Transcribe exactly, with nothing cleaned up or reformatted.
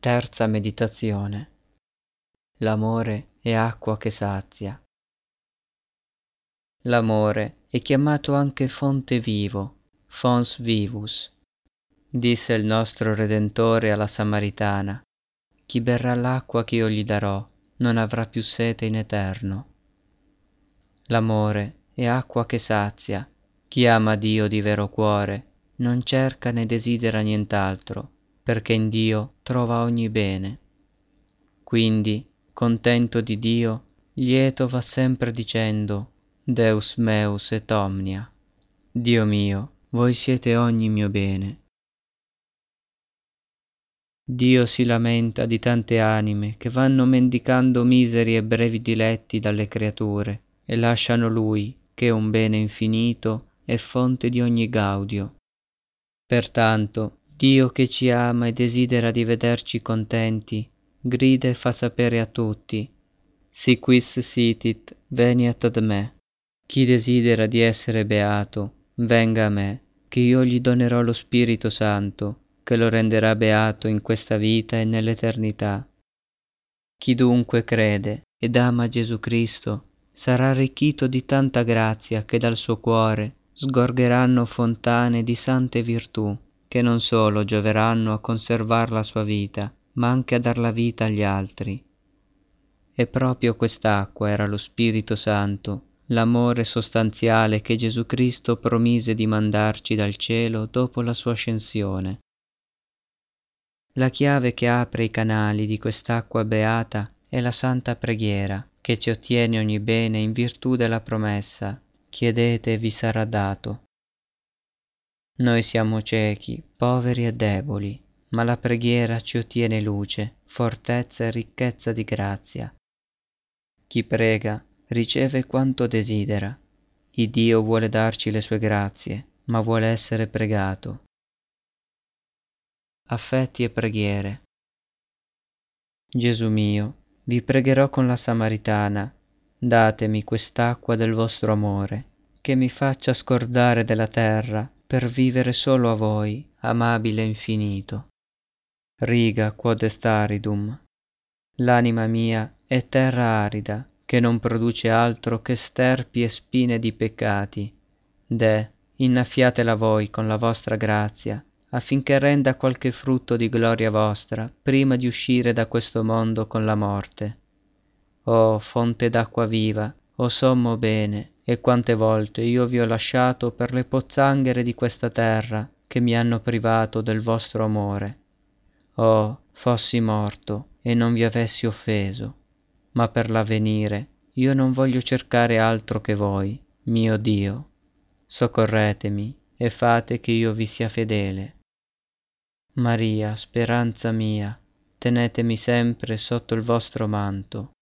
Terza meditazione. L'amore è acqua che sazia. L'amore è chiamato anche fonte vivo, fons vivus. Disse il nostro Redentore alla Samaritana: chi berrà l'acqua che io gli darò non avrà più sete in eterno. L'amore è acqua che sazia. Chi ama Dio di vero cuore non cerca né desidera nient'altro, perché in Dio trova ogni bene. Quindi, contento di Dio, lieto va sempre dicendo: Deus meus et omnia. Dio mio, voi siete ogni mio bene. Dio si lamenta di tante anime che vanno mendicando miseri e brevi diletti dalle creature e lasciano Lui, che è un bene infinito e fonte di ogni gaudio. Pertanto, Dio che ci ama e desidera di vederci contenti, grida e fa sapere a tutti: Si quis sitit, veniat ad me. Chi desidera di essere beato, venga a me, che io gli donerò lo Spirito Santo, che lo renderà beato in questa vita e nell'eternità. Chi dunque crede ed ama Gesù Cristo sarà arricchito di tanta grazia che dal suo cuore sgorgeranno fontane di sante virtù, che non solo gioveranno a conservar la sua vita, ma anche a dar la vita agli altri. E proprio quest'acqua era lo Spirito Santo, l'amore sostanziale che Gesù Cristo promise di mandarci dal cielo dopo la sua ascensione. La chiave che apre i canali di quest'acqua beata è la santa preghiera, che ci ottiene ogni bene in virtù della promessa: chiedete e vi sarà dato. Noi siamo ciechi, poveri e deboli, ma la preghiera ci ottiene luce, fortezza e ricchezza di grazia. Chi prega riceve quanto desidera. Il Dio vuole darci le sue grazie, ma vuole essere pregato. Affetti e preghiere. Gesù mio, vi pregherò con la Samaritana: datemi quest'acqua del vostro amore, che mi faccia scordare della terra per vivere solo a voi, amabile e infinito. Riga quod est aridum. L'anima mia è terra arida, che non produce altro che sterpi e spine di peccati. Deh, innaffiatela voi con la vostra grazia, affinché renda qualche frutto di gloria vostra prima di uscire da questo mondo con la morte. O fonte d'acqua viva, o sommo bene, e quante volte io vi ho lasciato per le pozzanghere di questa terra che mi hanno privato del vostro amore. Oh, fossi morto e non vi avessi offeso, ma per l'avvenire io non voglio cercare altro che voi, mio Dio. Soccorretemi e fate che io vi sia fedele. Maria, speranza mia, tenetemi sempre sotto il vostro manto.